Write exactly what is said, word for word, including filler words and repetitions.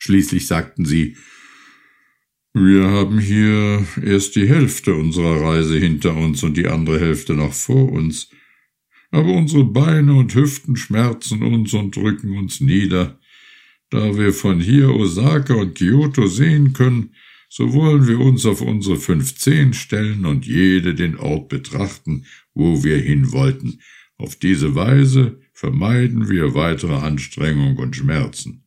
Schließlich sagten sie: »Wir haben hier erst die Hälfte unserer Reise hinter uns und die andere Hälfte noch vor uns. Aber unsere Beine und Hüften schmerzen uns und drücken uns nieder. Da wir von hier Osaka und Kyoto sehen können, so wollen wir uns auf unsere fünf Zehen stellen und jede den Ort betrachten, wo wir hin wollten. Auf diese Weise vermeiden wir weitere Anstrengung und Schmerzen.«